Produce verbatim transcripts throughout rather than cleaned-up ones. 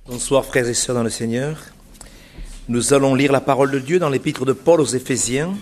Bonsoir frères et sœurs dans le Seigneur. Nous allons lire la parole de Dieu dans l'épître de Paul aux Éphésiens.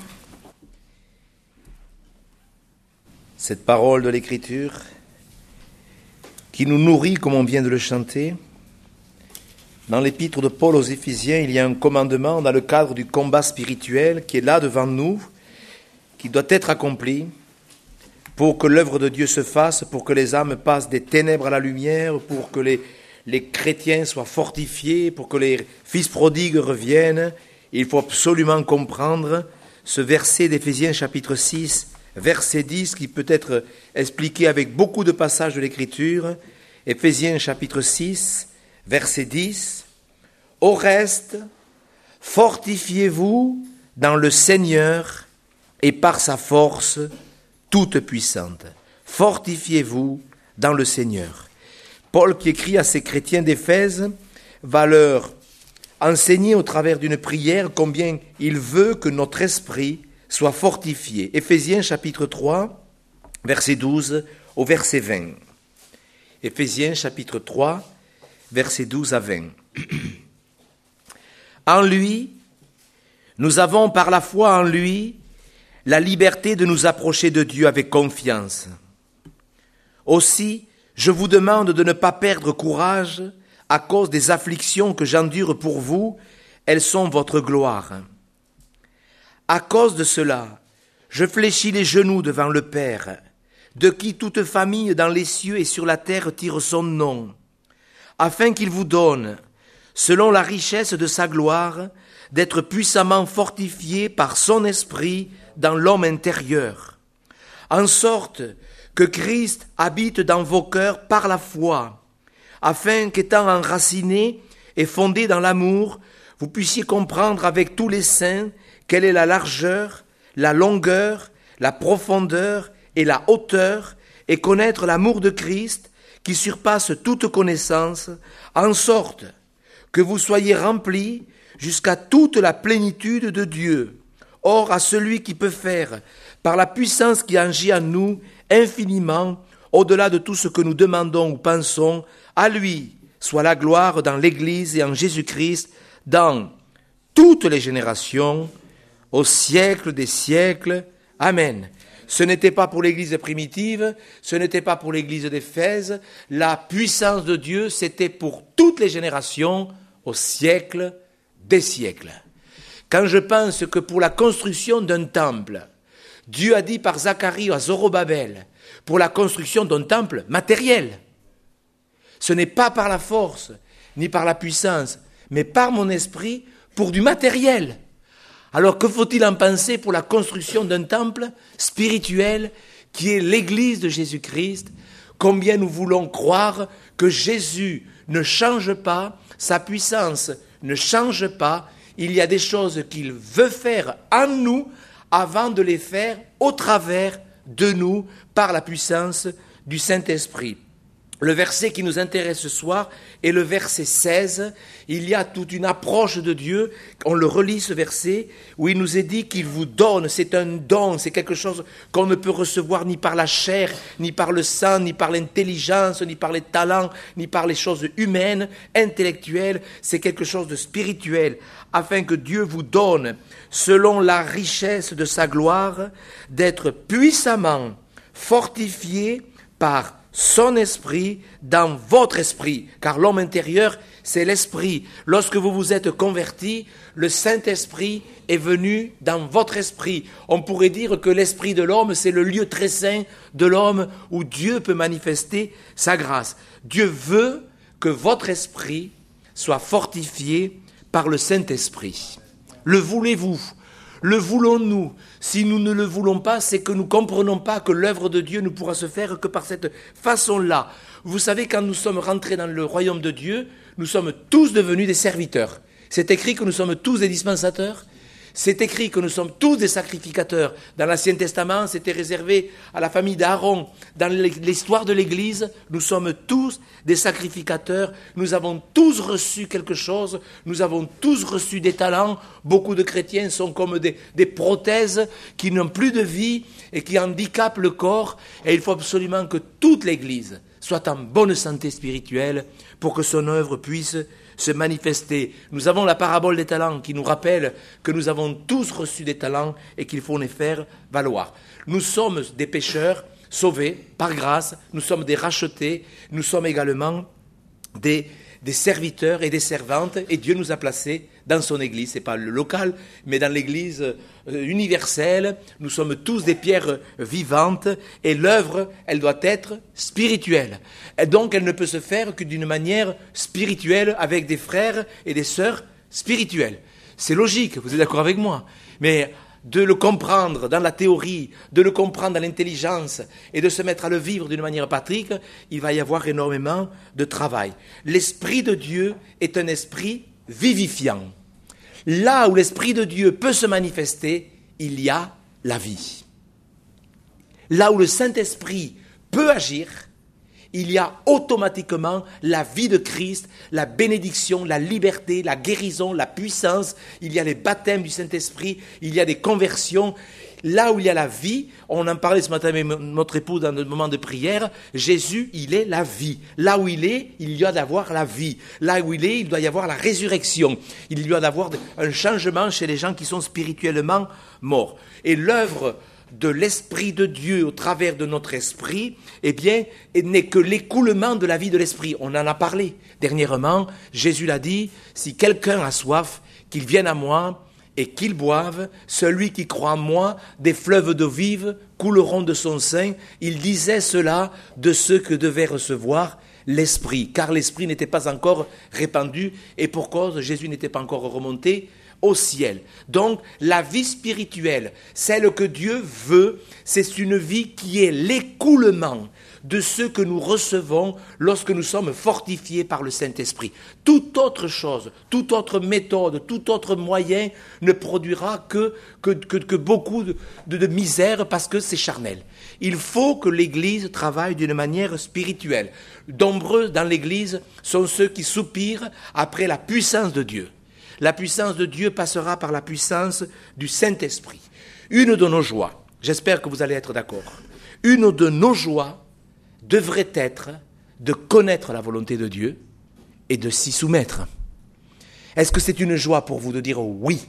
Cette parole de l'Écriture qui nous nourrit comme on vient de le chanter. Dans l'épître de Paul aux Éphésiens, il y a un commandement dans le cadre du combat spirituel qui est là devant nous, qui doit être accompli pour que l'œuvre de Dieu se fasse, pour que les âmes passent des ténèbres à la lumière, pour que les les chrétiens soient fortifiés, pour que les fils prodigues reviennent. Il faut absolument comprendre ce verset d'Éphésiens chapitre six, verset dix, qui peut être expliqué avec beaucoup de passages de l'Écriture. Éphésiens chapitre six, verset dix. « Au reste, fortifiez-vous dans le Seigneur et par sa force toute puissante. » Fortifiez-vous dans le Seigneur. Paul, qui écrit à ces chrétiens d'Éphèse, va leur enseigner au travers d'une prière combien il veut que notre esprit soit fortifié. Éphésiens chapitre trois, verset douze au verset vingt. Éphésiens chapitre trois, verset douze à vingt. En lui, nous avons par la foi en lui la liberté de nous approcher de Dieu avec confiance. Aussi, je vous demande de ne pas perdre courage à cause des afflictions que j'endure pour vous, elles sont votre gloire. À cause de cela, je fléchis les genoux devant le Père, de qui toute famille dans les cieux et sur la terre tire son nom, afin qu'il vous donne, selon la richesse de sa gloire, d'être puissamment fortifié par son esprit dans l'homme intérieur, en sorte que Christ habite dans vos cœurs par la foi, afin qu'étant enraciné et fondé dans l'amour, vous puissiez comprendre avec tous les saints quelle est la largeur, la longueur, la profondeur et la hauteur, et connaître l'amour de Christ qui surpasse toute connaissance, en sorte que vous soyez remplis jusqu'à toute la plénitude de Dieu. Or, à celui qui peut faire, par la puissance qui agit en nous, infiniment, au-delà de tout ce que nous demandons ou pensons, à lui soit la gloire dans l'Église et en Jésus-Christ, dans toutes les générations, au siècle des siècles. Amen. Ce n'était pas pour l'Église primitive, ce n'était pas pour l'Église d'Éphèse, la puissance de Dieu, c'était pour toutes les générations, au siècle des siècles. Quand je pense que pour la construction d'un temple, Dieu a dit par Zacharie à Zorobabel, pour la construction d'un temple matériel. Ce n'est pas par la force, ni par la puissance, mais par mon esprit, pour du matériel. Alors que faut-il en penser pour la construction d'un temple spirituel, qui est l'Église de Jésus-Christ? Combien nous voulons croire que Jésus ne change pas, sa puissance ne change pas, il y a des choses qu'il veut faire en nous, avant de les faire au travers de nous par la puissance du Saint-Esprit. Le verset qui nous intéresse ce soir est le verset seize. Il y a toute une approche de Dieu. On le relit ce verset où il nous est dit qu'il vous donne. C'est un don, c'est quelque chose qu'on ne peut recevoir ni par la chair, ni par le sang, ni par l'intelligence, ni par les talents, ni par les choses humaines, intellectuelles. C'est quelque chose de spirituel, afin que Dieu vous donne, selon la richesse de sa gloire, d'être puissamment fortifié par son esprit dans votre esprit, car l'homme intérieur, c'est l'esprit. Lorsque vous vous êtes convertis, le Saint-Esprit est venu dans votre esprit. On pourrait dire que l'esprit de l'homme, c'est le lieu très saint de l'homme où Dieu peut manifester sa grâce. Dieu veut que votre esprit soit fortifié par le Saint-Esprit. Le voulez-vous ? Le voulons-nous? Si nous ne le voulons pas, c'est que nous ne comprenons pas que l'œuvre de Dieu ne pourra se faire que par cette façon-là. Vous savez, quand nous sommes rentrés dans le royaume de Dieu, nous sommes tous devenus des serviteurs. C'est écrit que nous sommes tous des dispensateurs. C'est écrit que nous sommes tous des sacrificateurs. Dans l'Ancien Testament, c'était réservé à la famille d'Aaron. Dans l'histoire de l'Église, nous sommes tous des sacrificateurs. Nous avons tous reçu quelque chose. Nous avons tous reçu des talents. Beaucoup de chrétiens sont comme des, des prothèses qui n'ont plus de vie et qui handicapent le corps. Et il faut absolument que toute l'Église soit en bonne santé spirituelle pour que son œuvre puisse se manifester. Nous avons la parabole des talents qui nous rappelle que nous avons tous reçu des talents et qu'il faut les faire valoir. Nous sommes des pécheurs sauvés par grâce, nous sommes des rachetés, nous sommes également des, des serviteurs et des servantes, et Dieu nous a placés dans son Église. Ce n'est pas le local, mais dans l'Église universelle. Nous sommes tous des pierres vivantes, et l'œuvre, elle doit être spirituelle. Et donc, elle ne peut se faire que d'une manière spirituelle, avec des frères et des sœurs spirituels. C'est logique, vous êtes d'accord avec moi. Mais de le comprendre dans la théorie, de le comprendre dans l'intelligence et de se mettre à le vivre d'une manière pratique, il va y avoir énormément de travail. L'Esprit de Dieu est un esprit vivifiant. Là où l'Esprit de Dieu peut se manifester, il y a la vie. Là où le Saint-Esprit peut agir, il y a automatiquement la vie de Christ, la bénédiction, la liberté, la guérison, la puissance. Il y a les baptêmes du Saint-Esprit, il y a des conversions. Là où il y a la vie, on en parlait ce matin avec notre épouse dans le moment de prière, Jésus, il est la vie. Là où il est, il y a d'avoir la vie. Là où il est, il doit y avoir la résurrection. Il doit y avoir un changement chez les gens qui sont spirituellement morts. Et l'œuvre de l'Esprit de Dieu au travers de notre esprit, eh bien, n'est que l'écoulement de la vie de l'esprit. On en a parlé dernièrement. Jésus l'a dit, si quelqu'un a soif, qu'il vienne à moi et qu'il boive. Celui qui croit en moi, des fleuves d'eau vive couleront de son sein. Il disait cela de ceux que devait recevoir l'Esprit, car l'Esprit n'était pas encore répandu et pour cause, Jésus n'était pas encore remonté au ciel. Donc, la vie spirituelle, celle que Dieu veut, c'est une vie qui est l'écoulement de ce que nous recevons lorsque nous sommes fortifiés par le Saint-Esprit. Toute autre chose, toute autre méthode, tout autre moyen ne produira que, que, que, que beaucoup de, de, de misère parce que c'est charnel. Il faut que l'Église travaille d'une manière spirituelle. Nombreux dans l'Église sont ceux qui soupirent après la puissance de Dieu. La puissance de Dieu passera par la puissance du Saint-Esprit. Une de nos joies, j'espère que vous allez être d'accord, une de nos joies devrait être de connaître la volonté de Dieu et de s'y soumettre. Est-ce que c'est une joie pour vous de dire oui,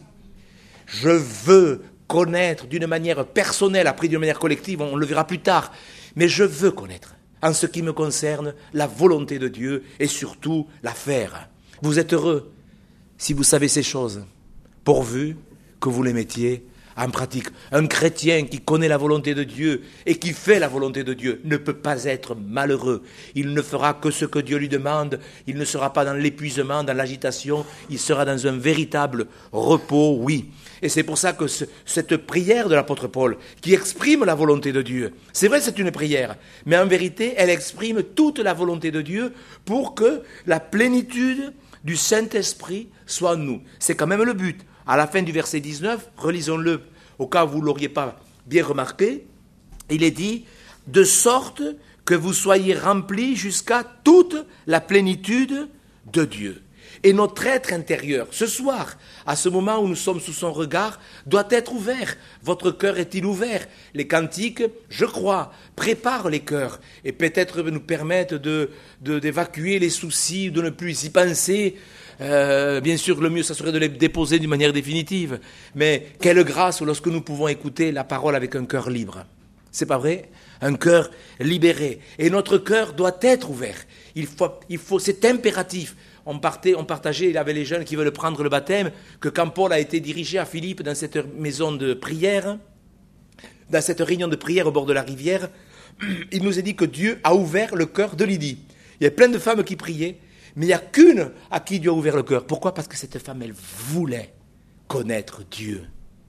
je veux connaître d'une manière personnelle, après d'une manière collective, on le verra plus tard, mais je veux connaître, en ce qui me concerne, la volonté de Dieu et surtout la faire. Vous êtes heureux si vous savez ces choses, pourvu que vous les mettiez en pratique. Un chrétien qui connaît la volonté de Dieu et qui fait la volonté de Dieu ne peut pas être malheureux. Il ne fera que ce que Dieu lui demande. Il ne sera pas dans l'épuisement, dans l'agitation. Il sera dans un véritable repos, oui. Et c'est pour ça que ce, cette prière de l'apôtre Paul, qui exprime la volonté de Dieu, c'est vrai, c'est une prière, mais en vérité, elle exprime toute la volonté de Dieu pour que la plénitude du Saint-Esprit soit en nous. C'est quand même le but. À la fin du verset dix-neuf, relisons-le au cas où vous ne l'auriez pas bien remarqué, il est dit « de sorte que vous soyez remplis jusqu'à toute la plénitude de Dieu ». Et notre être intérieur, ce soir, à ce moment où nous sommes sous son regard, doit être ouvert. Votre cœur est-il ouvert? Les cantiques, je crois, préparent les cœurs et peut-être nous permettent de, de, d'évacuer les soucis, de ne plus y penser. Euh, bien sûr, le mieux, ça serait de les déposer d'une manière définitive. Mais quelle grâce lorsque nous pouvons écouter la parole avec un cœur libre. C'est pas vrai? Un cœur libéré. Et notre cœur doit être ouvert. Il faut, il faut, c'est impératif. On, partait, on partageait, il y avait les jeunes qui veulent prendre le baptême, que quand Paul a été dirigé à Philippe dans cette maison de prière, dans cette réunion de prière au bord de la rivière, il nous a dit que Dieu a ouvert le cœur de Lydie. Il y a plein de femmes qui priaient, mais il n'y a qu'une à qui Dieu a ouvert le cœur. Pourquoi? Parce que cette femme, elle voulait connaître Dieu.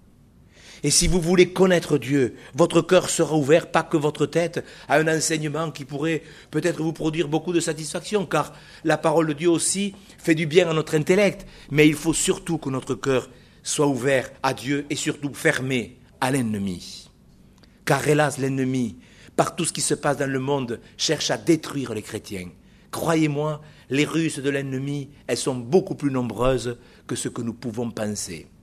Et si vous voulez connaître Dieu, votre cœur sera ouvert, pas que votre tête, à un enseignement qui pourrait peut-être vous produire beaucoup de satisfaction, car la parole de Dieu aussi fait du bien à notre intellect. Mais il faut surtout que notre cœur soit ouvert à Dieu et surtout fermé à l'ennemi. Car hélas, l'ennemi, par tout ce qui se passe dans le monde, cherche à détruire les chrétiens. Croyez-moi, les ruses de l'ennemi, elles sont beaucoup plus nombreuses que ce que nous pouvons penser.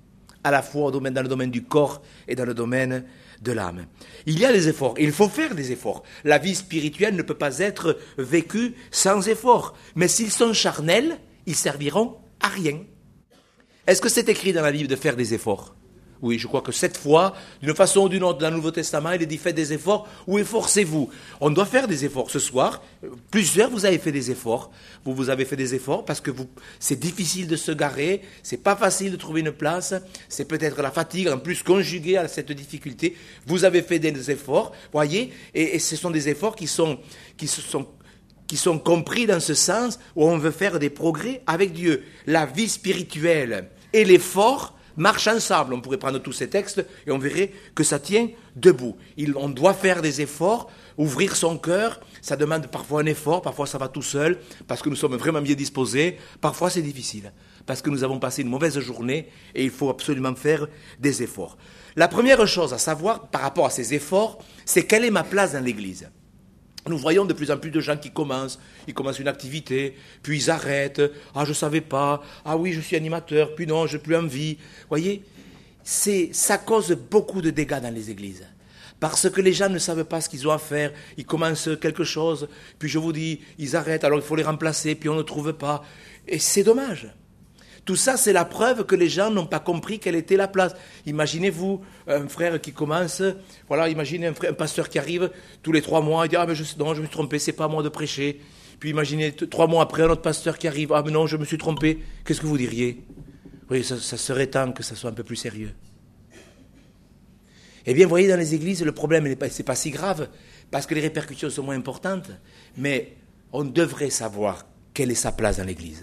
à la fois dans le domaine du corps et dans le domaine de l'âme. Il y a des efforts, il faut faire des efforts. La vie spirituelle ne peut pas être vécue sans effort. Mais s'ils sont charnels, ils serviront à rien. Est-ce que c'est écrit dans la Bible de faire des efforts ? Oui, je crois que cette fois, d'une façon ou d'une autre, dans le Nouveau Testament, il est dit faites des efforts ou efforcez-vous. On doit faire des efforts. Ce soir, plusieurs, vous avez fait des efforts. Vous, vous avez fait des efforts parce que vous, c'est difficile de se garer, c'est pas facile de trouver une place, c'est peut-être la fatigue, en plus conjuguée à cette difficulté. Vous avez fait des efforts, voyez, et, et ce sont des efforts qui sont, qui se sont qui sont compris dans ce sens où on veut faire des progrès avec Dieu. La vie spirituelle et l'effort marchent ensemble. On pourrait prendre tous ces textes et on verrait que ça tient debout. Il, on doit faire des efforts, ouvrir son cœur. Ça demande parfois un effort, parfois ça va tout seul, parce que nous sommes vraiment bien disposés. Parfois c'est difficile, parce que nous avons passé une mauvaise journée et il faut absolument faire des efforts. La première chose à savoir par rapport à ces efforts, c'est quelle est ma place dans l'Église. Nous voyons de plus en plus de gens qui commencent, ils commencent une activité, puis ils arrêtent. Ah, je ne savais pas. Ah oui, je suis animateur, puis non, je n'ai plus envie. Vous voyez, c'est, ça cause beaucoup de dégâts dans les églises. Parce que les gens ne savent pas ce qu'ils ont à faire. Ils commencent quelque chose, puis je vous dis, ils arrêtent, alors il faut les remplacer, puis on ne trouve pas. Et c'est dommage. Tout ça, c'est la preuve que les gens n'ont pas compris quelle était la place. Imaginez-vous un frère qui commence, voilà, imaginez un, frère, un pasteur qui arrive tous les trois mois, il dit « Ah, mais je, non, je me suis trompé, c'est pas à moi de prêcher. » Puis imaginez t- trois mois après, un autre pasteur qui arrive, « Ah, mais non, je me suis trompé. » Qu'est-ce que vous diriez ? Oui, ça, ça serait temps que ça soit un peu plus sérieux. Eh bien, vous voyez, dans les églises, le problème, ce n'est pas si grave, parce que les répercussions sont moins importantes, mais on devrait savoir quelle est sa place dans l'église.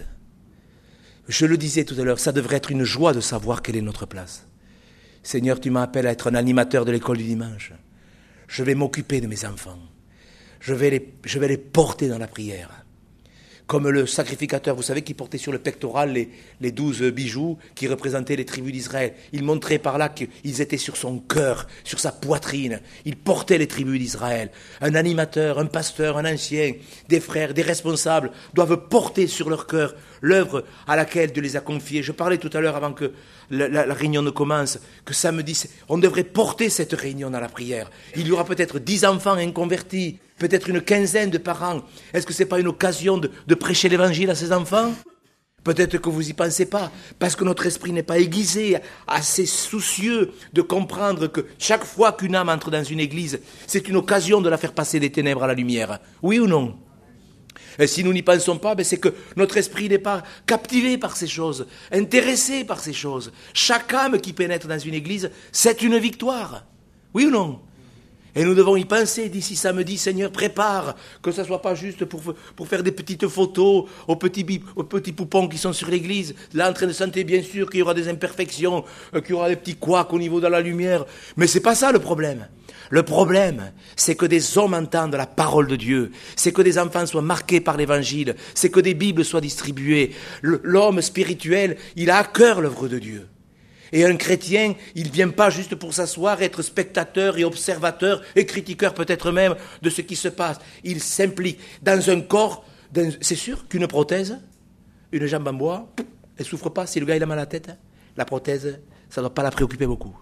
Je le disais tout à l'heure, ça devrait être une joie de savoir quelle est notre place. Seigneur, tu m'appelles à être un animateur de l'école du dimanche. Je vais m'occuper de mes enfants. Je vais les, je vais les porter dans la prière. Comme le sacrificateur, vous savez, qui portait sur le pectoral les, les douze bijoux qui représentaient les tribus d'Israël. Il montrait par là qu'ils étaient sur son cœur, sur sa poitrine. Il portait les tribus d'Israël. Un animateur, un pasteur, un ancien, des frères, des responsables doivent porter sur leur cœur l'œuvre à laquelle Dieu les a confiés. Je parlais tout à l'heure, avant que la, la, la réunion ne commence, que samedi, on devrait porter cette réunion dans la prière. Il y aura peut-être dix enfants inconvertis, peut-être une quinzaine de parents. Est-ce que ce n'est pas une occasion de, de prêcher l'évangile à ces enfants ? Peut-être que vous n'y pensez pas, parce que notre esprit n'est pas aiguisé, assez soucieux de comprendre que chaque fois qu'une âme entre dans une église, c'est une occasion de la faire passer des ténèbres à la lumière. Oui ou non ? Et si nous n'y pensons pas, ben c'est que notre esprit n'est pas captivé par ces choses, intéressé par ces choses. Chaque âme qui pénètre dans une église, c'est une victoire. Oui ou non ? Et nous devons y penser d'ici samedi, Seigneur, prépare, que ce ne soit pas juste pour, pour faire des petites photos aux petits, aux petits poupons qui sont sur l'église. Là, en train de sentir, bien sûr, qu'il y aura des imperfections, qu'il y aura des petits couacs au niveau de la lumière. Mais ce n'est pas ça le problème. Le problème, c'est que des hommes entendent la parole de Dieu, c'est que des enfants soient marqués par l'évangile, c'est que des Bibles soient distribuées. L'homme spirituel, il a à cœur l'œuvre de Dieu. Et un chrétien, il ne vient pas juste pour s'asseoir, être spectateur et observateur et critiqueur peut-être même de ce qui se passe. Il s'implique dans un corps, dans, c'est sûr qu'une prothèse, une jambe en bois, elle ne souffre pas. Si le gars il a mal à la tête, la prothèse, ça ne doit pas la préoccuper beaucoup.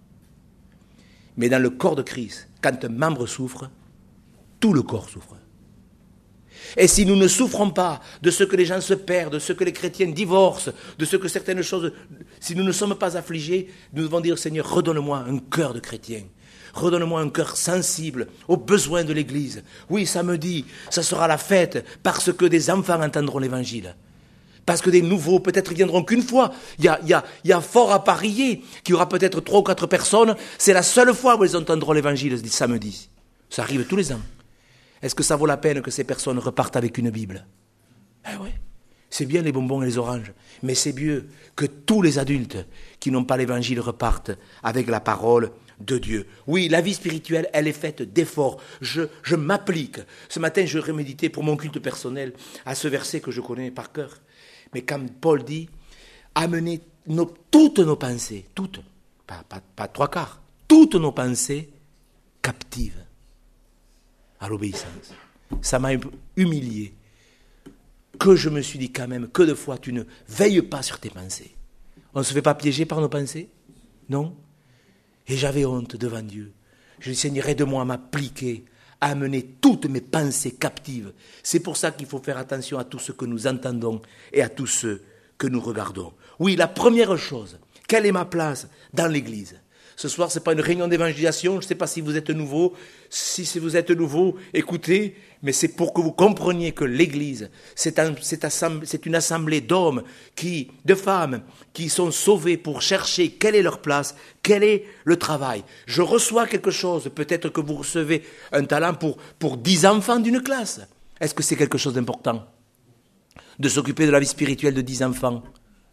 Mais dans le corps de Christ, quand un membre souffre, tout le corps souffre. Et si nous ne souffrons pas de ce que les gens se perdent, de ce que les chrétiens divorcent, de ce que certaines choses, si nous ne sommes pas affligés, nous devons dire, Seigneur, redonne-moi un cœur de chrétien. Redonne-moi un cœur sensible aux besoins de l'Église. Oui, samedi, ça sera la fête parce que des enfants entendront l'Évangile. Parce que des nouveaux, peut-être, ils viendront qu'une fois. Il y a, il y a, il y a fort à parier qu'il y aura peut-être trois ou quatre personnes. C'est la seule fois où ils entendront l'Évangile, samedi. Ça arrive tous les ans. Est-ce que ça vaut la peine que ces personnes repartent avec une Bible ? Eh oui, c'est bien les bonbons et les oranges, mais c'est mieux que tous les adultes qui n'ont pas l'Évangile repartent avec la parole de Dieu. Oui, la vie spirituelle, elle est faite d'efforts. Je, je m'applique. Ce matin, je reméditais pour mon culte personnel à ce verset que je connais par cœur. Mais quand Paul dit, amenez nos, toutes nos pensées, toutes, pas, pas, pas trois quarts, toutes nos pensées captives à l'obéissance. Ça m'a humilié. Que je me suis dit quand même, que de fois tu ne veilles pas sur tes pensées. On ne se fait pas piéger par nos pensées ? Non? Et j'avais honte devant Dieu. Je lui dis, Seigneur, aide-moi à m'appliquer, à amener toutes mes pensées captives. C'est pour ça qu'il faut faire attention à tout ce que nous entendons et à tout ce que nous regardons. Oui, la première chose, quelle est ma place dans l'Église? Ce soir, ce n'est pas une réunion d'évangélisation, je ne sais pas si vous êtes nouveau. Si vous êtes nouveau, écoutez, mais c'est pour que vous compreniez que l'Église, c'est, un, c'est, assemblée, c'est une assemblée d'hommes, qui, de femmes, qui sont sauvés pour chercher quelle est leur place, quel est le travail. Je reçois quelque chose, peut-être que vous recevez un talent pour, pour dix enfants d'une classe. Est-ce que c'est quelque chose d'important de s'occuper de la vie spirituelle de dix enfants?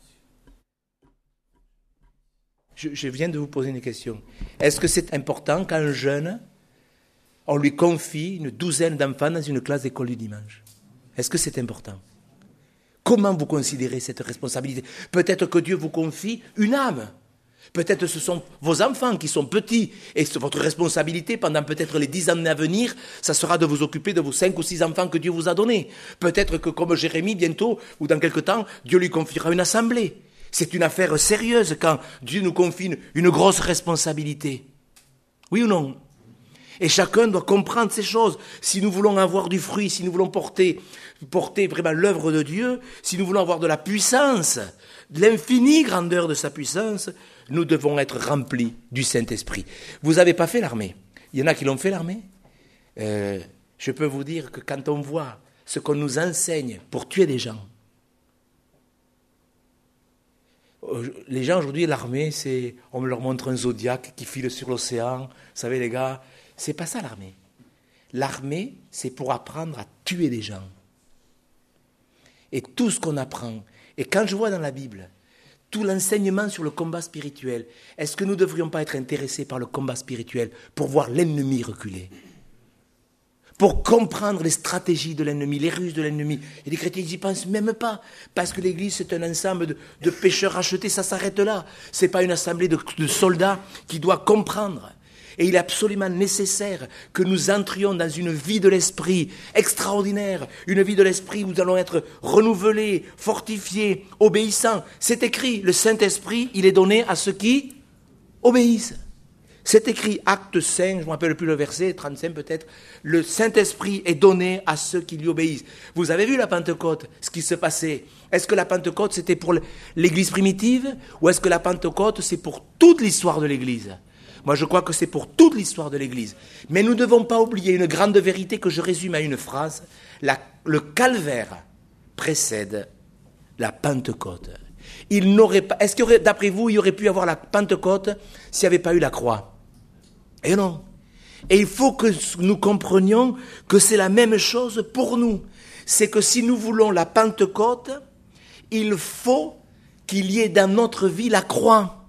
Je, je viens de vous poser une question. Est-ce que c'est important qu'un jeune, on lui confie une douzaine d'enfants dans une classe d'école du dimanche? Est-ce que c'est important? Comment vous considérez cette responsabilité? Peut-être que Dieu vous confie une âme. Peut-être ce sont vos enfants qui sont petits. Et votre responsabilité pendant peut-être les dix années à venir, ça sera de vous occuper de vos cinq ou six enfants que Dieu vous a donnés. Peut-être que comme Jérémie, bientôt, ou dans quelque temps, Dieu lui confiera une assemblée. C'est une affaire sérieuse quand Dieu nous confie une, une grosse responsabilité. Oui ou non? Et chacun doit comprendre ces choses. Si nous voulons avoir du fruit, si nous voulons porter, porter vraiment l'œuvre de Dieu, si nous voulons avoir de la puissance, de l'infinie grandeur de sa puissance, nous devons être remplis du Saint-Esprit. Vous n'avez pas fait l'armée. Il y en a qui l'ont fait l'armée. Euh, je peux vous dire que quand on voit ce qu'on nous enseigne pour tuer des gens, les gens aujourd'hui, l'armée, c'est, on leur montre un zodiaque qui file sur l'océan. Vous savez les gars, c'est pas ça l'armée. L'armée, c'est pour apprendre à tuer des gens. Et tout ce qu'on apprend, et quand je vois dans la Bible, tout l'enseignement sur le combat spirituel, est-ce que nous ne devrions pas être intéressés par le combat spirituel pour voir l'ennemi reculer? Pour comprendre les stratégies de l'ennemi, les ruses de l'ennemi. Et les chrétiens n'y pensent même pas, parce que l'Église, c'est un ensemble de, de pécheurs rachetés, ça s'arrête là. Ce n'est pas une assemblée de, de soldats qui doit comprendre. Et il est absolument nécessaire que nous entrions dans une vie de l'esprit extraordinaire, une vie de l'esprit où nous allons être renouvelés, fortifiés, obéissants. C'est écrit, le Saint-Esprit, il est donné à ceux qui obéissent. C'est écrit, acte cinq, je ne me rappelle plus le verset, trente-cinq peut-être, le Saint-Esprit est donné à ceux qui lui obéissent. Vous avez vu la Pentecôte, ce qui se passait? Est-ce que la Pentecôte c'était pour l'Église primitive ou est-ce que la Pentecôte c'est pour toute l'histoire de l'Église? Moi je crois que c'est pour toute l'histoire de l'Église. Mais nous ne devons pas oublier une grande vérité que je résume à une phrase, la, le calvaire précède la Pentecôte. Il n'aurait pas, est-ce que d'après vous, il y aurait pu avoir la Pentecôte s'il n'y avait pas eu la croix? Et non. Et il faut que nous comprenions que c'est la même chose pour nous. C'est que si nous voulons la Pentecôte, il faut qu'il y ait dans notre vie la croix.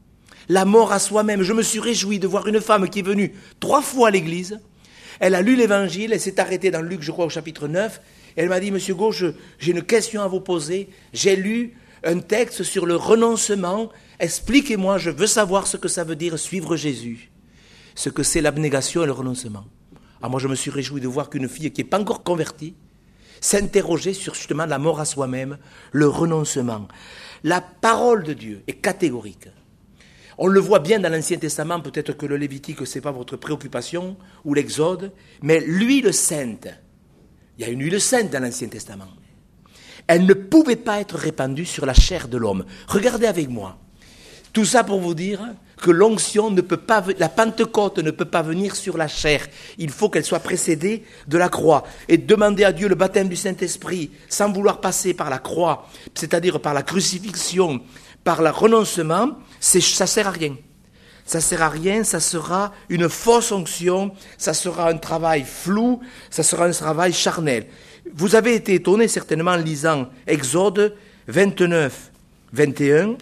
La mort à soi-même. Je me suis réjoui de voir une femme qui est venue trois fois à l'église. Elle a lu l'évangile, elle s'est arrêtée dans Luc, je crois, au chapitre neuf. Et elle m'a dit, Monsieur Gauche, j'ai une question à vous poser. J'ai lu un texte sur le renoncement. Expliquez-moi, je veux savoir ce que ça veut dire suivre Jésus. Ce que c'est l'abnégation et le renoncement. Ah, moi, je me suis réjoui de voir qu'une fille qui n'est pas encore convertie s'interrogeait sur justement la mort à soi-même, le renoncement. La parole de Dieu est catégorique. On le voit bien dans l'Ancien Testament, peut-être que le Lévitique, ce n'est pas votre préoccupation, ou l'Exode, mais l'huile sainte, il y a une huile sainte dans l'Ancien Testament. Elle ne pouvait pas être répandue sur la chair de l'homme. Regardez avec moi. Tout ça pour vous dire que l'onction ne peut pas, la Pentecôte ne peut pas venir sur la chair. Il faut qu'elle soit précédée de la croix. Et demander à Dieu le baptême du Saint-Esprit sans vouloir passer par la croix, c'est-à-dire par la crucifixion, par le renoncement, c'est, ça ne sert à rien. Ça ne sert à rien, ça sera une fausse onction, ça sera un travail flou, ça sera un travail charnel. Vous avez été étonné certainement en lisant Exode vingt-neuf, vingt et un.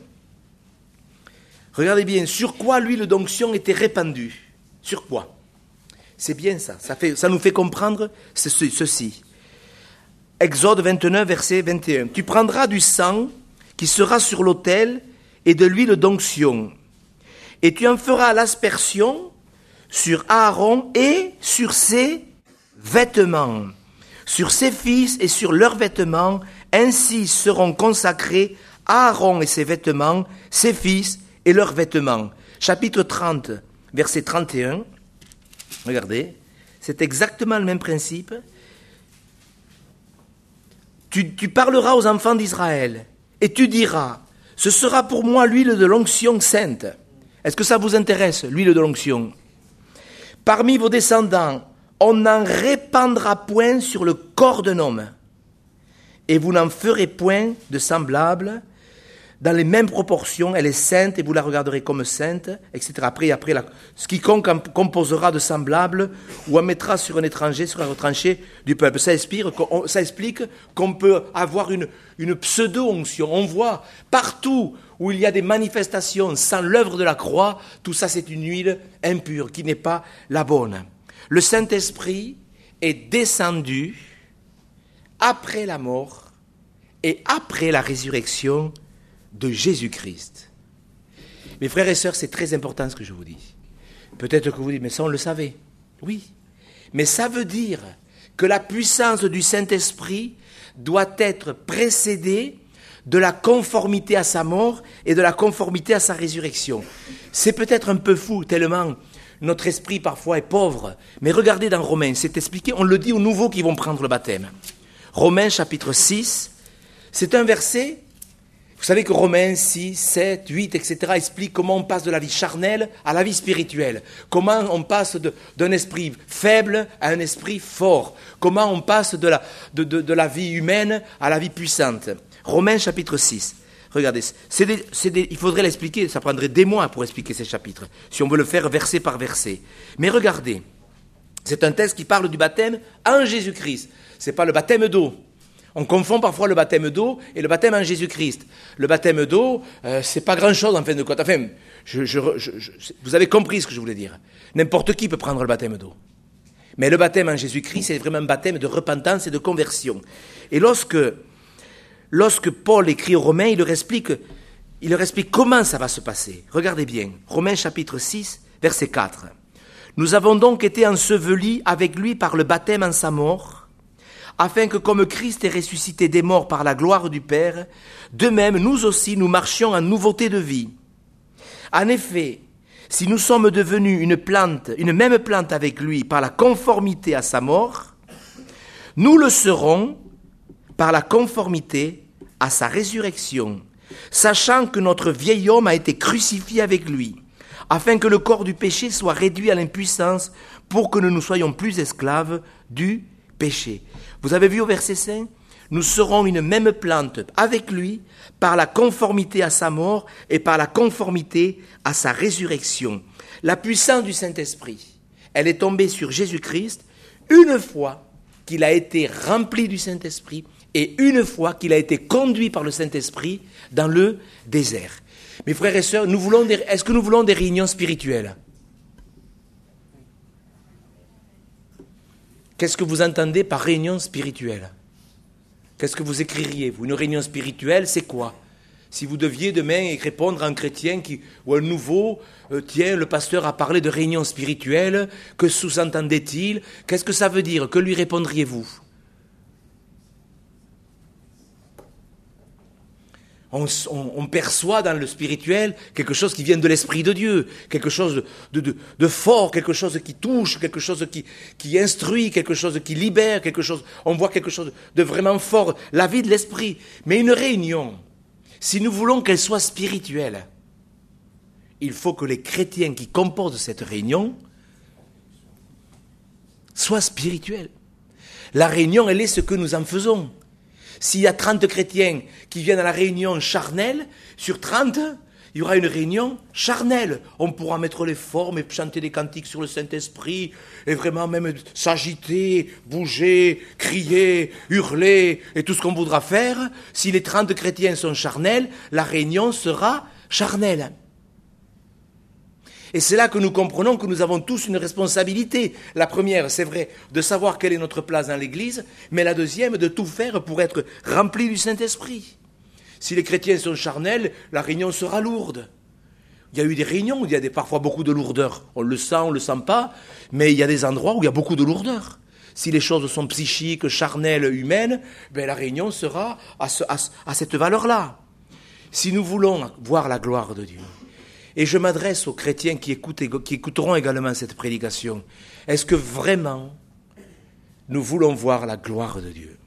Regardez bien, sur quoi l'huile d'onction était répandue? Sur quoi? C'est bien ça, ça, fait, ça nous fait comprendre ceci. Exode vingt-neuf, verset vingt et un. Tu prendras du sang qui sera sur l'autel et de l'huile d'onction, et tu en feras l'aspersion sur Aaron et sur ses vêtements, sur ses fils et sur leurs vêtements, ainsi seront consacrés Aaron et ses vêtements, ses fils et leurs vêtements. Chapitre trente, verset trente et un. Regardez, c'est exactement le même principe. Tu, tu parleras aux enfants d'Israël et tu diras, ce sera pour moi l'huile de l'onction sainte. Est-ce que ça vous intéresse, l'huile de l'onction? Parmi vos descendants, on n'en répandra point sur le corps d'un homme, et vous n'en ferez point de semblable, dans les mêmes proportions, elle est sainte, et vous la regarderez comme sainte, et cetera. Après, après la, ce quiconque en composera de semblable, ou en mettra sur un étranger, sur un retranché du peuple. Ça explique, ça explique qu'on peut avoir une, une pseudo-onction. On voit partout où il y a des manifestations sans l'œuvre de la croix, tout ça c'est une huile impure, qui n'est pas la bonne. Le Saint-Esprit est descendu après la mort et après la résurrection de Jésus-Christ. Mes frères et sœurs, c'est très important ce que je vous dis. Peut-être que vous dites, mais ça on le savait. Oui, mais ça veut dire que la puissance du Saint-Esprit doit être précédée de la conformité à sa mort et de la conformité à sa résurrection. C'est peut-être un peu fou, tellement notre esprit parfois est pauvre. Mais regardez dans Romains, c'est expliqué, on le dit aux nouveaux qui vont prendre le baptême. Romains chapitre six, c'est un verset, vous savez que Romains six, sept, huit, et cetera expliquent comment on passe de la vie charnelle à la vie spirituelle. Comment on passe de, d'un esprit faible à un esprit fort. Comment on passe de la, de, de, de la vie humaine à la vie puissante. Romains chapitre six. Regardez, c'est des, c'est des, il faudrait l'expliquer, ça prendrait des mois pour expliquer ces chapitres, si on veut le faire verset par verset. Mais regardez, c'est un texte qui parle du baptême en Jésus-Christ. Ce n'est pas le baptême d'eau. On confond parfois le baptême d'eau et le baptême en Jésus-Christ. Le baptême d'eau, euh, c'est pas grand-chose en fin de compte. Enfin, je, je, je, je, vous avez compris ce que je voulais dire. N'importe qui peut prendre le baptême d'eau. Mais le baptême en Jésus-Christ, c'est vraiment un baptême de repentance et de conversion. Et lorsque... Lorsque Paul écrit aux Romains, il leur explique, il leur explique comment ça va se passer. Regardez bien, Romains chapitre six, verset quatre. « Nous avons donc été ensevelis avec lui par le baptême en sa mort, afin que comme Christ est ressuscité des morts par la gloire du Père, de même nous aussi nous marchions en nouveauté de vie. En effet, si nous sommes devenus une plante, une même plante avec lui par la conformité à sa mort, nous le serons par la conformité à sa résurrection, sachant que notre vieil homme a été crucifié avec lui, afin que le corps du péché soit réduit à l'impuissance, pour que nous ne soyons plus esclaves du péché. Vous avez vu au verset cinq, nous serons une même plante avec lui, par la conformité à sa mort et par la conformité à sa résurrection. La puissance du Saint-Esprit, elle est tombée sur Jésus-Christ une fois qu'il a été rempli du Saint-Esprit, et une fois qu'il a été conduit par le Saint-Esprit dans le désert. Mes frères et sœurs, nous voulons des, est-ce que nous voulons des réunions spirituelles? Qu'est-ce que vous entendez par réunion spirituelle? Qu'est-ce que vous écririez, vous? Une réunion spirituelle, c'est quoi? Si vous deviez demain répondre à un chrétien qui, ou un nouveau, euh, tiens, le pasteur a parlé de réunion spirituelle, que sous-entendait-il? Qu'est-ce que ça veut dire? Que lui répondriez-vous? On, on, on perçoit dans le spirituel quelque chose qui vient de l'Esprit de Dieu, quelque chose de, de, de fort, quelque chose qui touche, quelque chose qui, qui instruit, quelque chose qui libère, quelque chose, on voit quelque chose de vraiment fort, la vie de l'Esprit. Mais une réunion, si nous voulons qu'elle soit spirituelle, il faut que les chrétiens qui composent cette réunion soient spirituels. La réunion, elle est ce que nous en faisons. S'il y a trente chrétiens qui viennent à la réunion charnelle, sur trente, il y aura une réunion charnelle. On pourra mettre les formes et chanter des cantiques sur le Saint-Esprit, et vraiment même s'agiter, bouger, crier, hurler, et tout ce qu'on voudra faire. Si les trente chrétiens sont charnels, la réunion sera charnelle. Et c'est là que nous comprenons que nous avons tous une responsabilité. La première, c'est vrai, de savoir quelle est notre place dans l'Église, mais la deuxième, de tout faire pour être rempli du Saint-Esprit. Si les chrétiens sont charnels, la réunion sera lourde. Il y a eu des réunions où il y a des, parfois beaucoup de lourdeur. On le sent, on ne le sent pas, mais il y a des endroits où il y a beaucoup de lourdeur. Si les choses sont psychiques, charnelles, humaines, ben la réunion sera à, ce, à, à cette valeur-là. Si nous voulons voir la gloire de Dieu, Et je m'adresse aux chrétiens qui, écoutent, qui écouteront également cette prédication. Est-ce que vraiment nous voulons voir la gloire de Dieu?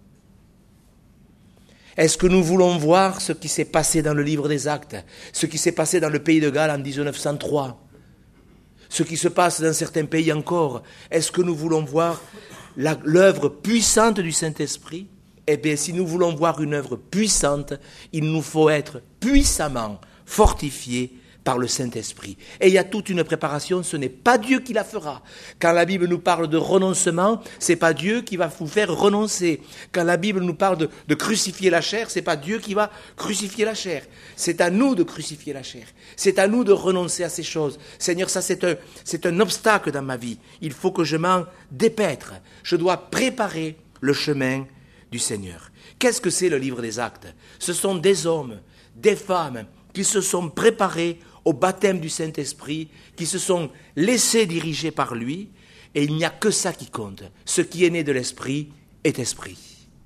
Est-ce que nous voulons voir ce qui s'est passé dans le livre des Actes, ce qui s'est passé dans le pays de Galles en dix-neuf cent trois, ce qui se passe dans certains pays encore? Est-ce que nous voulons voir la, l'œuvre puissante du Saint-Esprit? Eh bien, si nous voulons voir une œuvre puissante, il nous faut être puissamment fortifiés par le Saint-Esprit. Et il y a toute une préparation, ce n'est pas Dieu qui la fera. Quand la Bible nous parle de renoncement, c'est pas Dieu qui va vous faire renoncer. Quand la Bible nous parle de, de crucifier la chair, c'est pas Dieu qui va crucifier la chair. C'est à nous de crucifier la chair. C'est à nous de renoncer à ces choses. Seigneur, ça c'est un, c'est un obstacle dans ma vie. Il faut que je m'en dépêtre. Je dois préparer le chemin du Seigneur. Qu'est-ce que c'est le livre des Actes? Ce sont des hommes, des femmes qui se sont préparés au baptême du Saint-Esprit, qui se sont laissés diriger par lui, et il n'y a que ça qui compte. Ce qui est né de l'Esprit est Esprit.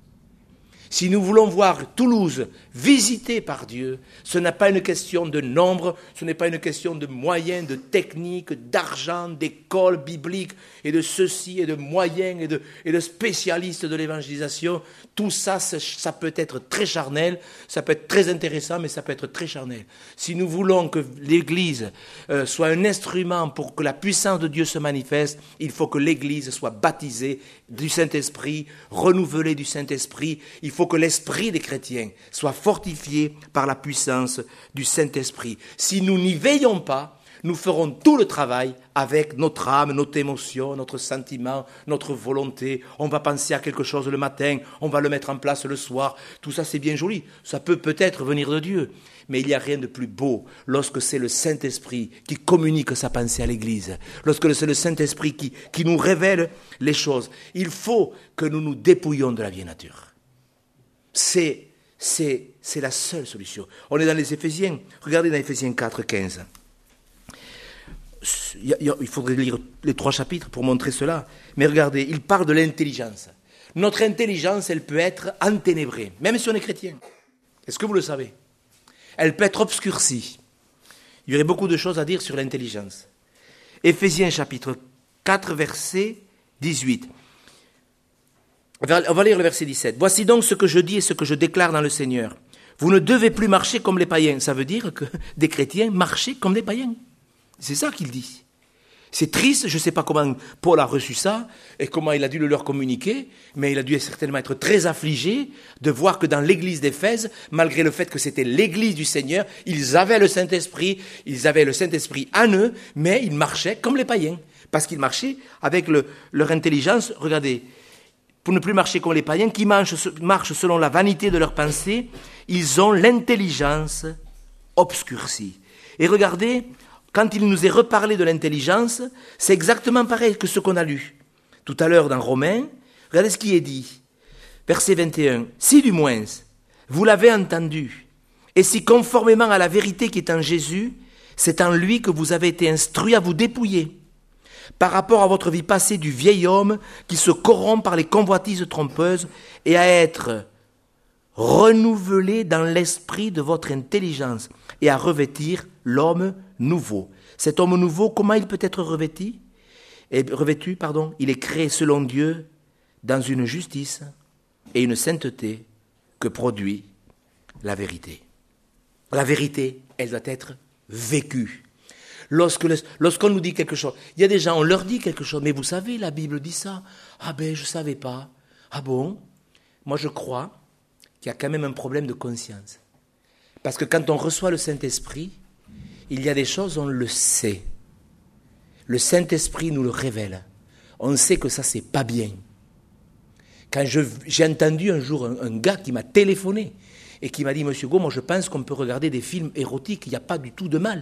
Si nous voulons voir Toulouse visitée par Dieu, ce n'est pas une question de nombre, ce n'est pas une question de moyens, de techniques, d'argent, d'écoles bibliques et de ceci et de moyens et de, et de spécialistes de l'évangélisation. Tout ça, ça peut être très charnel, ça peut être très intéressant, mais ça peut être très charnel. Si nous voulons que l'Église euh, soit un instrument pour que la puissance de Dieu se manifeste, il faut que l'Église soit baptisée du Saint-Esprit, renouvelée du Saint-Esprit. Il faut que l'esprit des chrétiens soit fortifié par la puissance du Saint-Esprit. Si nous n'y veillons pas, nous ferons tout le travail avec notre âme, notre émotion, notre sentiment, notre volonté. On va penser à quelque chose le matin, on va le mettre en place le soir. Tout ça, c'est bien joli. Ça peut peut-être venir de Dieu. Mais il n'y a rien de plus beau lorsque c'est le Saint-Esprit qui communique sa pensée à l'Église. Lorsque c'est le Saint-Esprit qui, qui nous révèle les choses. Il faut que nous nous dépouillions de la vieille nature. C'est, c'est, c'est la seule solution. On est dans les Éphésiens. Regardez dans Éphésiens quatre, quinze. Il faudrait lire les trois chapitres pour montrer cela. Mais regardez, il parle de l'intelligence. Notre intelligence, elle peut être enténébrée, même si on est chrétien. Est-ce que vous le savez? Elle peut être obscurcie. Il y aurait beaucoup de choses à dire sur l'intelligence. Éphésiens chapitre quatre, verset dix-huit. On va lire le verset dix-sept. « Voici donc ce que je dis et ce que je déclare dans le Seigneur. Vous ne devez plus marcher comme les païens. » Ça veut dire que des chrétiens marchaient comme des païens. C'est ça qu'il dit. C'est triste, je ne sais pas comment Paul a reçu ça et comment il a dû le leur communiquer, mais il a dû certainement être très affligé de voir que dans l'église d'Éphèse, malgré le fait que c'était l'église du Seigneur, ils avaient le Saint-Esprit, ils avaient le Saint-Esprit en eux, mais ils marchaient comme les païens. Parce qu'ils marchaient avec le, leur intelligence, regardez, pour ne plus marcher comme les païens, qui marchent selon la vanité de leurs pensées, ils ont l'intelligence obscurcie. Et regardez, quand il nous est reparlé de l'intelligence, c'est exactement pareil que ce qu'on a lu. Tout à l'heure dans Romains, regardez ce qui est dit. Verset vingt et un. « Si du moins, vous l'avez entendu, et si conformément à la vérité qui est en Jésus, c'est en lui que vous avez été instruits à vous dépouiller, par rapport à votre vie passée du vieil homme qui se corrompt par les convoitises trompeuses et à être renouvelé dans l'esprit de votre intelligence et à revêtir l'homme nouveau. » Cet homme nouveau, comment il peut être revêtu? Et revêtu, pardon, il est créé selon Dieu dans une justice et une sainteté que produit la vérité. La vérité, elle doit être vécue. Lorsque le, lorsqu'on nous dit quelque chose, il y a des gens, on leur dit quelque chose, mais vous savez, la Bible dit ça. Ah ben, je ne savais pas. Ah bon? Moi, je crois qu'il y a quand même un problème de conscience. Parce que quand on reçoit le Saint-Esprit, il y a des choses, on le sait. Le Saint-Esprit nous le révèle. On sait que ça, c'est pas bien. Quand je, j'ai entendu un jour un, un gars qui m'a téléphoné et qui m'a dit « Monsieur Go, moi je pense qu'on peut regarder des films érotiques, il n'y a pas du tout de mal. »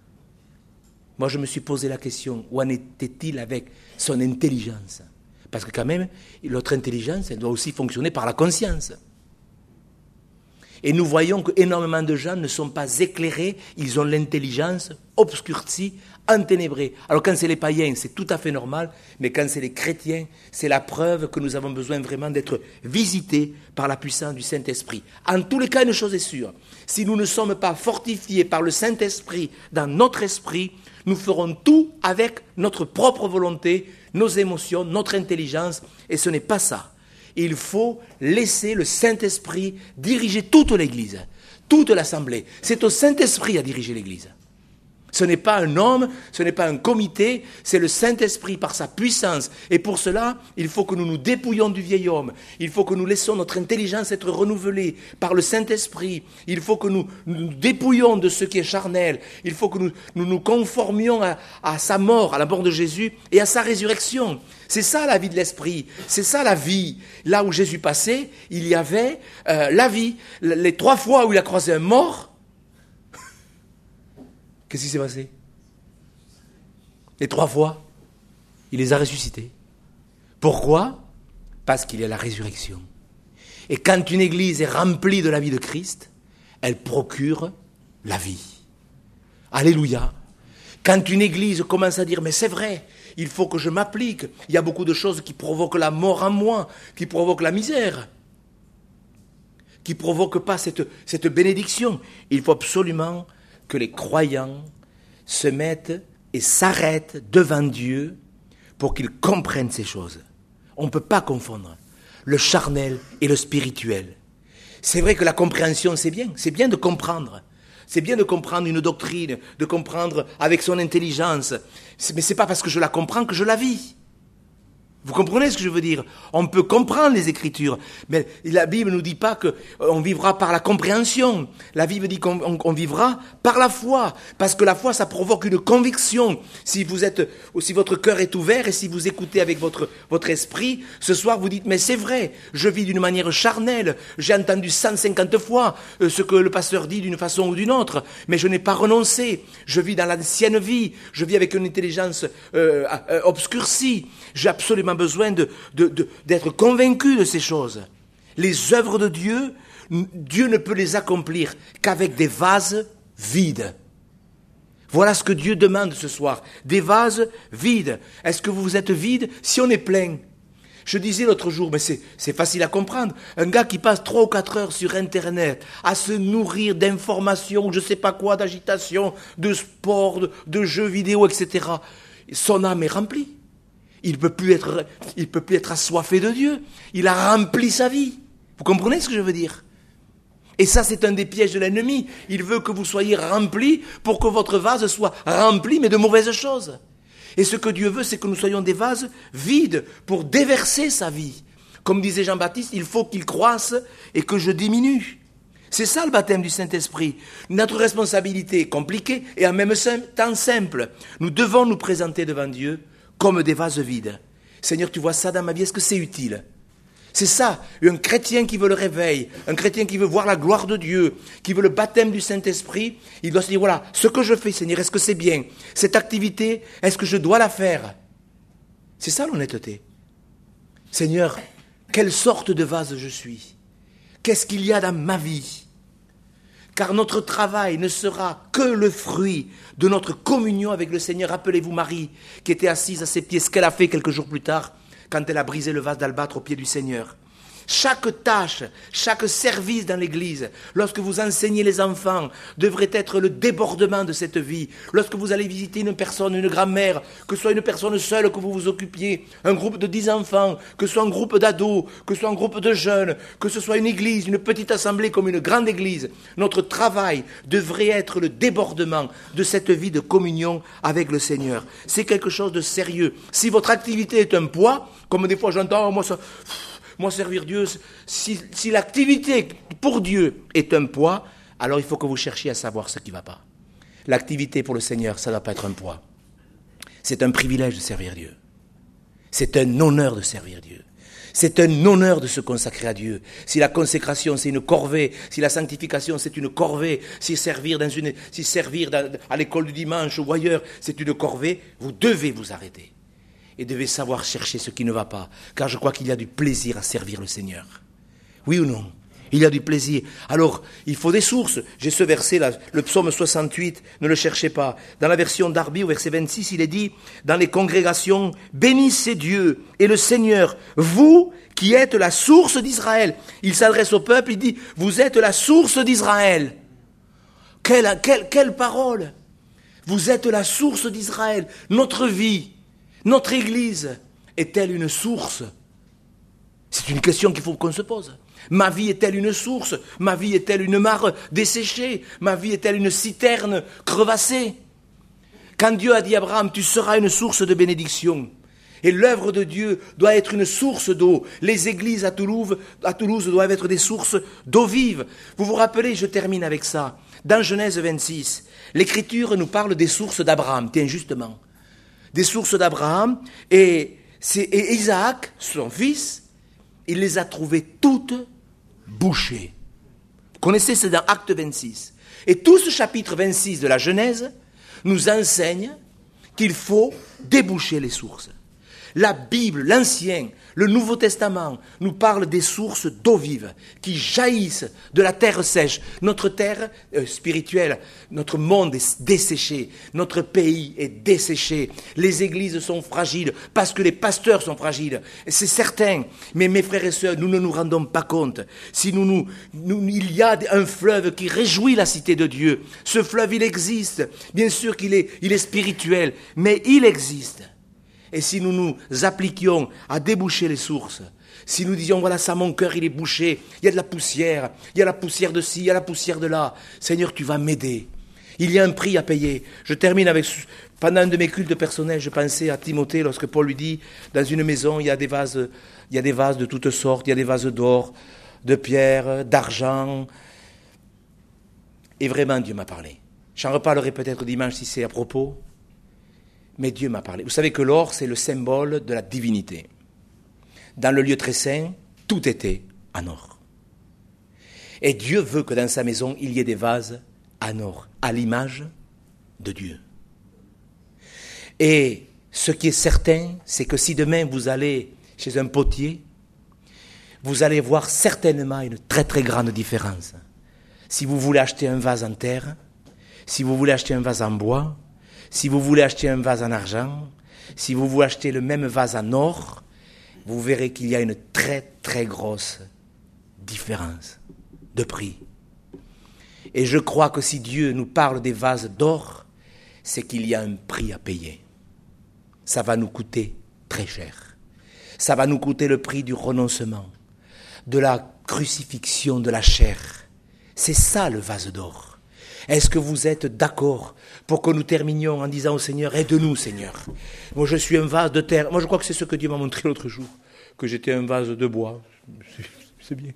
Moi, je me suis posé la question, où en était-il avec son intelligence? Parce que quand même, notre intelligence, elle doit aussi fonctionner par la conscience. Et nous voyons qu'énormément de gens ne sont pas éclairés, ils ont l'intelligence obscurcie, enténébrée. Alors quand c'est les païens, c'est tout à fait normal, mais quand c'est les chrétiens, c'est la preuve que nous avons besoin vraiment d'être visités par la puissance du Saint-Esprit. En tous les cas, une chose est sûre, si nous ne sommes pas fortifiés par le Saint-Esprit dans notre esprit, nous ferons tout avec notre propre volonté, nos émotions, notre intelligence, et ce n'est pas ça. Il faut laisser le Saint-Esprit diriger toute l'Église, toute l'Assemblée. C'est au Saint-Esprit à diriger l'Église. Ce n'est pas un homme, ce n'est pas un comité, c'est le Saint-Esprit par sa puissance. Et pour cela, il faut que nous nous dépouillions du vieil homme. Il faut que nous laissions notre intelligence être renouvelée par le Saint-Esprit. Il faut que nous nous dépouillions de ce qui est charnel. Il faut que nous nous, nous conformions à, à sa mort, à la mort de Jésus et à sa résurrection. C'est ça la vie de l'Esprit, c'est ça la vie. Là où Jésus passait, il y avait euh, la vie. Les trois fois où il a croisé un mort, qu'est-ce qui s'est passé? Les trois fois, il les a ressuscités. Pourquoi? Parce qu'il y a la résurrection. Et quand une église est remplie de la vie de Christ, elle procure la vie. Alléluia. Quand une église commence à dire, mais c'est vrai, il faut que je m'applique, il y a beaucoup de choses qui provoquent la mort en moi, qui provoquent la misère, qui ne provoquent pas cette, cette bénédiction. Il faut absolument que les croyants se mettent et s'arrêtent devant Dieu pour qu'ils comprennent ces choses. On ne peut pas confondre le charnel et le spirituel. C'est vrai que la compréhension, c'est bien, c'est bien de comprendre. C'est bien de comprendre une doctrine, de comprendre avec son intelligence. Mais ce n'est pas parce que je la comprends que je la vis. Vous comprenez ce que je veux dire? On peut comprendre les Écritures, mais la Bible ne nous dit pas qu'on vivra par la compréhension. La Bible dit qu'on on, on vivra par la foi, parce que la foi, ça provoque une conviction. Si vous êtes, si votre cœur est ouvert et si vous écoutez avec votre, votre esprit, ce soir vous dites, mais c'est vrai, je vis d'une manière charnelle, j'ai entendu cent cinquante fois ce que le pasteur dit d'une façon ou d'une autre, mais je n'ai pas renoncé, je vis dans l'ancienne vie, je vis avec une intelligence euh, euh, obscurcie, j'ai absolument besoin de, de, de, d'être convaincu de ces choses. Les œuvres de Dieu, Dieu ne peut les accomplir qu'avec des vases vides. Voilà ce que Dieu demande ce soir, des vases vides. Est-ce que vous êtes vide? Si on est plein. Je disais l'autre jour, mais c'est, c'est facile à comprendre, un gars qui passe trois ou quatre heures sur Internet à se nourrir d'informations, je ne sais pas quoi, d'agitation, de sport, de, de jeux vidéo, et cetera. Son âme est remplie. Il ne peut plus être, il peut plus être assoiffé de Dieu. Il a rempli sa vie. Vous comprenez ce que je veux dire? Et ça, c'est un des pièges de l'ennemi. Il veut que vous soyez remplis pour que votre vase soit rempli, mais de mauvaises choses. Et ce que Dieu veut, c'est que nous soyons des vases vides pour déverser sa vie. Comme disait Jean-Baptiste, il faut qu'il croisse et que je diminue. C'est ça le baptême du Saint-Esprit. Notre responsabilité est compliquée et en même temps simple. Nous devons nous présenter devant Dieu comme des vases vides. Seigneur, tu vois ça dans ma vie, est-ce que c'est utile? C'est ça, un chrétien qui veut le réveil, un chrétien qui veut voir la gloire de Dieu, qui veut le baptême du Saint-Esprit, il doit se dire, voilà, ce que je fais, Seigneur, est-ce que c'est bien? Cette activité, est-ce que je dois la faire? C'est ça l'honnêteté. Seigneur, quelle sorte de vase je suis? Qu'est-ce qu'il y a dans ma vie? Car notre travail ne sera que le fruit de notre communion avec le Seigneur. Rappelez-vous Marie, qui était assise à ses pieds, ce qu'elle a fait quelques jours plus tard, quand elle a brisé le vase d'albâtre aux pieds du Seigneur. Chaque tâche, chaque service dans l'Église, lorsque vous enseignez les enfants, devrait être le débordement de cette vie. Lorsque vous allez visiter une personne, une grand-mère, que ce soit une personne seule que vous vous occupiez, un groupe de dix enfants, que ce soit un groupe d'ados, que ce soit un groupe de jeunes, que ce soit une église, une petite assemblée comme une grande église, notre travail devrait être le débordement de cette vie de communion avec le Seigneur. C'est quelque chose de sérieux. Si votre activité est un poids, comme des fois j'entends, oh, moi ça... Moi, servir Dieu, si, si l'activité pour Dieu est un poids, alors il faut que vous cherchiez à savoir ce qui ne va pas. L'activité pour le Seigneur, ça ne doit pas être un poids. C'est un privilège de servir Dieu. C'est un honneur de servir Dieu. C'est un honneur de se consacrer à Dieu. Si la consécration, c'est une corvée, si la sanctification, c'est une corvée, si servir, dans une, si servir dans, à l'école du dimanche ou ailleurs, c'est une corvée, vous devez vous arrêter. Et devez savoir chercher ce qui ne va pas, car je crois qu'il y a du plaisir à servir le Seigneur. Oui ou non? il y a du plaisir. Alors, il faut des sources. J'ai ce verset là, le psaume soixante-huit, ne le cherchez pas. Dans la version Darby, au verset vingt-six, il est dit, dans les congrégations, bénissez Dieu et le Seigneur, vous qui êtes la source d'Israël. Il s'adresse au peuple, il dit, vous êtes la source d'Israël. Quelle, quelle, quelle parole! Vous êtes la source d'Israël. Notre vie, notre Église, est-elle une source? C'est une question qu'il faut qu'on se pose. Ma vie est-elle une source? Ma vie est-elle une mare desséchée? Ma vie est-elle une citerne crevassée? Quand Dieu a dit à Abraham, tu seras une source de bénédiction. Et l'œuvre de Dieu doit être une source d'eau. Les églises à Toulouse, à Toulouse doivent être des sources d'eau vive. Vous vous rappelez, je termine avec ça. Dans Genèse vingt-six, l'Écriture nous parle des sources d'Abraham, tiens justement. Des sources d'Abraham, et, c'est, et Isaac, son fils, il les a trouvées toutes bouchées. Vous connaissez, c'est dans Acte vingt-six. Et tout ce chapitre vingt-six de la Genèse nous enseigne qu'il faut déboucher les sources. La Bible, l'Ancien, le Nouveau Testament nous parle des sources d'eau vive qui jaillissent de la terre sèche. Notre terre euh, spirituelle, notre monde est desséché, notre pays est desséché. Les églises sont fragiles parce que les pasteurs sont fragiles. C'est certain, mais mes frères et sœurs, nous ne nous rendons pas compte. Si nous, nous, nous, il y a un fleuve qui réjouit la cité de Dieu. Ce fleuve, il existe. Bien sûr qu'il est, il est spirituel, mais il existe. Et si nous nous appliquions à déboucher les sources, si nous disions, voilà ça, mon cœur, il est bouché, il y a de la poussière, il y a la poussière de ci, il y a la poussière de là, Seigneur, tu vas m'aider. Il y a un prix à payer. Je termine avec, pendant un de mes cultes personnels, je pensais à Timothée, lorsque Paul lui dit, dans une maison, il y a des vases, il y a des vases de toutes sortes, il y a des vases d'or, de pierre, d'argent. Et vraiment, Dieu m'a parlé. J'en reparlerai peut-être dimanche si c'est à propos. Mais Dieu m'a parlé. Vous savez que l'or, c'est le symbole de la divinité. Dans le lieu très saint, tout était en or. Et Dieu veut que dans sa maison, il y ait des vases en or, à l'image de Dieu. Et ce qui est certain, c'est que si demain vous allez chez un potier, vous allez voir certainement une très très grande différence. Si vous voulez acheter un vase en terre, si vous voulez acheter un vase en bois, si vous voulez acheter un vase en argent, si vous voulez acheter le même vase en or, vous verrez qu'il y a une très très grosse différence de prix. Et je crois que si Dieu nous parle des vases d'or, c'est qu'il y a un prix à payer. Ça va nous coûter très cher. Ça va nous coûter le prix du renoncement, de la crucifixion de la chair. C'est ça le vase d'or. Est-ce que vous êtes d'accord pour que nous terminions en disant au Seigneur, aide-nous Seigneur. Moi je suis un vase de terre. Moi je crois que c'est ce que Dieu m'a montré l'autre jour, que j'étais un vase de bois. C'est, c'est bien.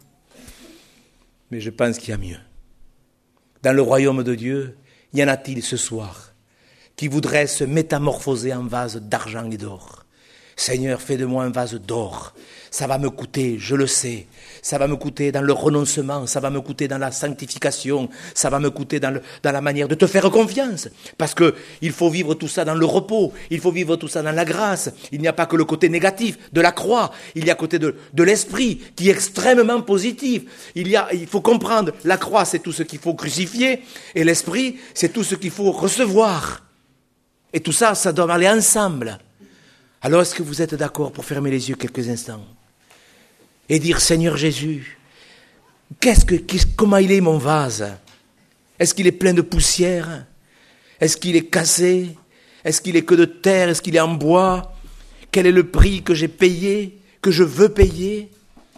Mais je pense qu'il y a mieux. Dans le royaume de Dieu, y en a-t-il ce soir qui voudraient se métamorphoser en vase d'argent et d'or? Seigneur, fais de moi un vase d'or. Ça va me coûter, je le sais. Ça va me coûter dans le renoncement, ça va me coûter dans la sanctification, ça va me coûter dans, le, dans la manière de te faire confiance. Parce que il faut vivre tout ça dans le repos, il faut vivre tout ça dans la grâce. Il n'y a pas que le côté négatif de la croix, il y a le côté de, de l'esprit qui est extrêmement positif. Il, y a, il faut comprendre, la croix c'est tout ce qu'il faut crucifier et l'esprit c'est tout ce qu'il faut recevoir. Et tout ça, ça doit aller ensemble. Alors est-ce que vous êtes d'accord pour fermer les yeux quelques instants et dire, Seigneur Jésus, qu'est-ce que, qu'est-ce, comment il est mon vase? Est-ce qu'il est plein de poussière? Est-ce qu'il est cassé? Est-ce qu'il est que de terre? Est-ce qu'il est en bois? Quel est le prix que j'ai payé, que je veux payer?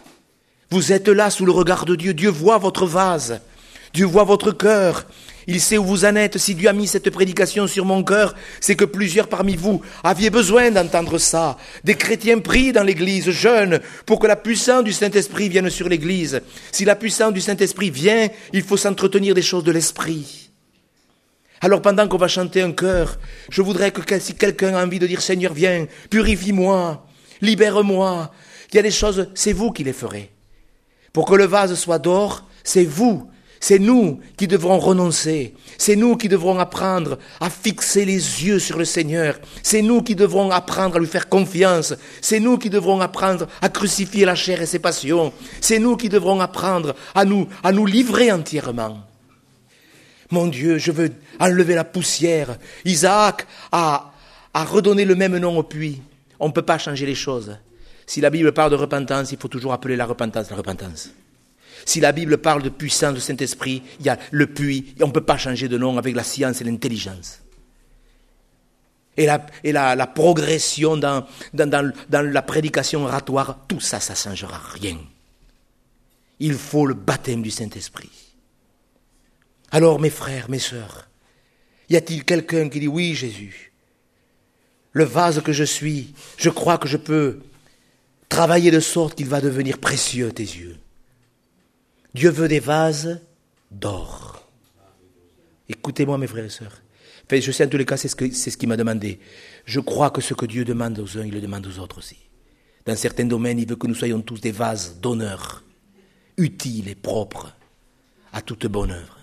Vous êtes là sous le regard de Dieu. Dieu voit votre vase. Dieu voit votre cœur. Il sait où vous en êtes. Si Dieu a mis cette prédication sur mon cœur, c'est que plusieurs parmi vous aviez besoin d'entendre ça. Des chrétiens prient dans l'église, jeunes, pour que la puissance du Saint-Esprit vienne sur l'église. Si la puissance du Saint-Esprit vient, il faut s'entretenir des choses de l'Esprit. Alors pendant qu'on va chanter un chœur, je voudrais que si quelqu'un a envie de dire, Seigneur, viens, purifie-moi, libère-moi. Il y a des choses, c'est vous qui les ferez. Pour que le vase soit d'or, c'est vous. C'est nous qui devrons renoncer. C'est nous qui devrons apprendre à fixer les yeux sur le Seigneur. C'est nous qui devrons apprendre à lui faire confiance. C'est nous qui devrons apprendre à crucifier la chair et ses passions. C'est nous qui devrons apprendre à nous, à nous livrer entièrement. Mon Dieu, je veux enlever la poussière. Isaac a, a redonné le même nom au puits. On ne peut pas changer les choses. Si la Bible parle de repentance, il faut toujours appeler la repentance la repentance. Si la Bible parle de puissance du Saint-Esprit, il y a le puits, et on ne peut pas changer de nom avec la science et l'intelligence. Et la, et la, la progression dans, dans, dans, dans la prédication oratoire, tout ça, ça ne changera rien. Il faut le baptême du Saint-Esprit. Alors, mes frères, mes sœurs, y a-t-il quelqu'un qui dit, oui, Jésus, le vase que je suis, je crois que je peux travailler de sorte qu'il va devenir précieux à tes yeux. Dieu veut des vases d'or. Écoutez-moi, mes frères et sœurs. Enfin, je sais en tous les cas, c'est ce, que, c'est ce qu'il m'a demandé. Je crois que ce que Dieu demande aux uns, il le demande aux autres aussi. Dans certains domaines, il veut que nous soyons tous des vases d'honneur, utiles et propres à toute bonne œuvre.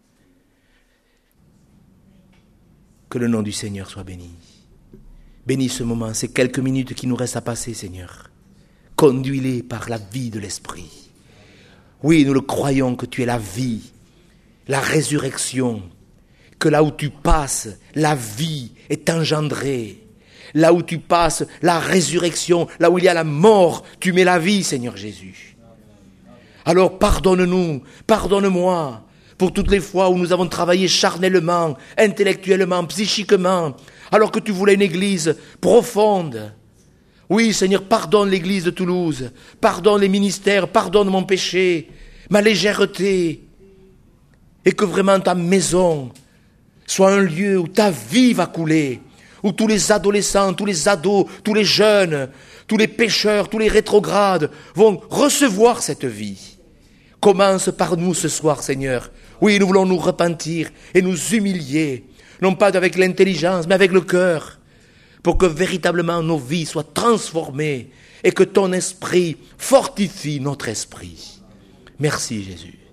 Que le nom du Seigneur soit béni. Bénis ce moment, ces quelques minutes qui nous restent à passer, Seigneur. Conduis-les par la vie de l'Esprit. Oui, nous le croyons que tu es la vie, la résurrection, que là où tu passes, la vie est engendrée. Là où tu passes, la résurrection, là où il y a la mort, tu mets la vie, Seigneur Jésus. Alors pardonne-nous, pardonne-moi pour toutes les fois où nous avons travaillé charnellement, intellectuellement, psychiquement, alors que tu voulais une église profonde. Oui, Seigneur, pardonne l'église de Toulouse, pardonne les ministères, pardonne mon péché, ma légèreté, et que vraiment ta maison soit un lieu où ta vie va couler, où tous les adolescents, tous les ados, tous les jeunes, tous les pécheurs, tous les rétrogrades vont recevoir cette vie. Commence par nous ce soir, Seigneur. Oui, nous voulons nous repentir et nous humilier, non pas avec l'intelligence, mais avec le cœur, pour que véritablement nos vies soient transformées et que ton esprit fortifie notre esprit. Merci Jésus.